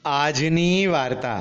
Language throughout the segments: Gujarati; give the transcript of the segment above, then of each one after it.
આજની વાર્તા.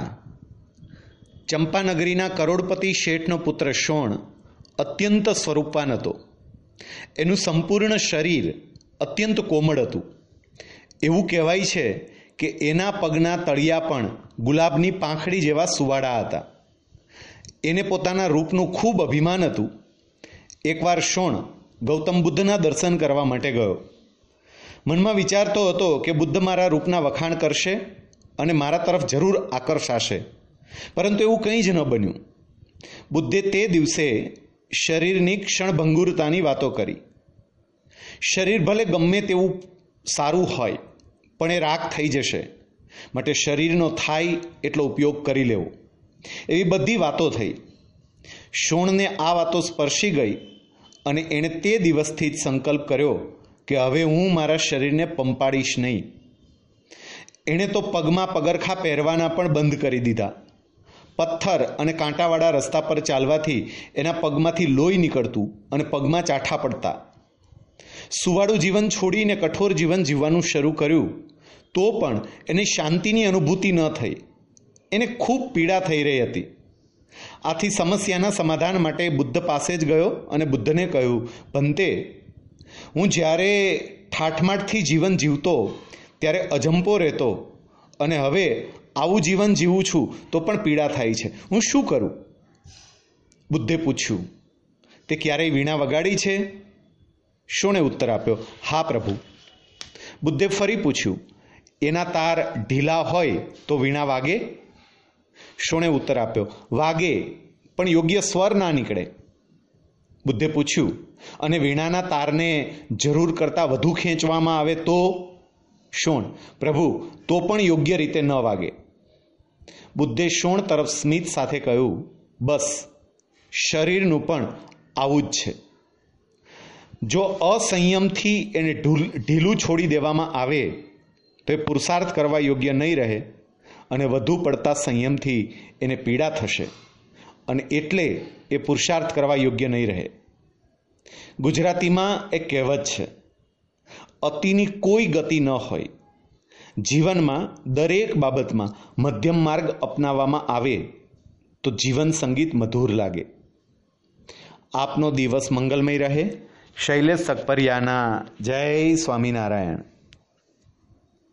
ચંપાનગરીના કરોડપતિ શેઠનો પુત્ર શોણ અત્યંત સ્વરૂપવાન હતો. એનું સંપૂર્ણ શરીર અત્યંત કોમળ હતું. એવું કહેવાય છે કે એના પગના તળિયા પણ ગુલાબની પાંખડી જેવા સુવાળા હતા. એને પોતાના રૂપનું ખૂબ અભિમાન હતું. એકવાર શોણ ગૌતમ બુદ્ધના દર્શન કરવા માટે ગયો. મનમાં વિચારતો હતો કે બુદ્ધ મારા રૂપના વખાણ કરશે અને મારા તરફ જરૂર આકર્ષાશે, પરંતુ એવું કંઈ જ ન બન્યું. બુદ્ધે તે દિવસે શરીરની ક્ષણભંગુરતાની વાતો કરી. શરીર ભલે ગમે તેવું સારું હોય, પણ એ રાખ થઈ જશે, માટે શરીરનો થાય એટલો ઉપયોગ કરી લેવો, એવી બધી વાતો થઈ. શોણને આ વાતો સ્પર્શી ગઈ અને એણે તે દિવસથી જ સંકલ્પ કર્યો કે હવે હું મારા શરીરને પંપાડીશ નહીં. એણે તો પગમાં પગરખા પહેરવાના પણ બંધ કરી દીધા. પથ્થર અને કાંટાવાળા રસ્તા પર ચાલવાથી એના પગમાંથી લોહી નીકળતું અને પગમાં ચાઠા પડતા. સુવાળું જીવન છોડીને કઠોર જીવન જીવવાનું શરૂ કર્યું, તો પણ એને શાંતિની અનુભૂતિ ન થઈ. એને ખૂબ પીડા થઈ રહી હતી. આથી સમસ્યાના સમાધાન માટે બુદ્ધ પાસે જ ગયો અને બુદ્ધને કહ્યું, ભંતે, હું જ્યારે ઠાઠમાઠથી જીવન જીવતો ત્યારે અજંપો રહેતો, અને હવે આવું જીવન જીવું છું તો પણ પીડા થાય છે. હું શું કરું? બુદ્ધે પૂછ્યું, તે ક્યારેય વીણા વગાડી છે? શોણે ઉત્તર આપ્યો, હા પ્રભુ. બુદ્ધે ફરી પૂછ્યું, એના તાર ઢીલા હોય તો વીણા વાગે? શોણે ઉત્તર આપ્યો, વાગે, પણ યોગ્ય સ્વર ના નીકળે. બુદ્ધે પૂછ્યું, અને વીણાના તારને જરૂર કરતાં વધુ ખેંચવામાં આવે તો? શોણ, પ્રભુ, તો પણ યોગ્ય રીતે ન વાગે. બુદ્ધે શોણ તરફ સ્મિત સાથે કહ્યું, બસ, શરીરનું પણ આવું જ છે. જો અસંયમથી એને ઢીલું છોડી દેવામાં આવે તો એ પુરુષાર્થ કરવા યોગ્ય નહીં રહે, અને વધુ પડતા સંયમથી એને પીડા થશે, અને એટલે એ પુરુષાર્થ કરવા યોગ્ય નહીં રહે. ગુજરાતીમાં એક કહેવત છે, અતિની કોઈ ગતિ ન હોય. જીવનમાં દરેક બાબતમાં મધ્યમ માર્ગ અપનાવવામાં આવે તો જીવન સંગીત મધુર લાગે. આપનો દિવસ મંગલમય રહે. શૈલેષ સકપરિયાના. જય સ્વામિનારાયણ.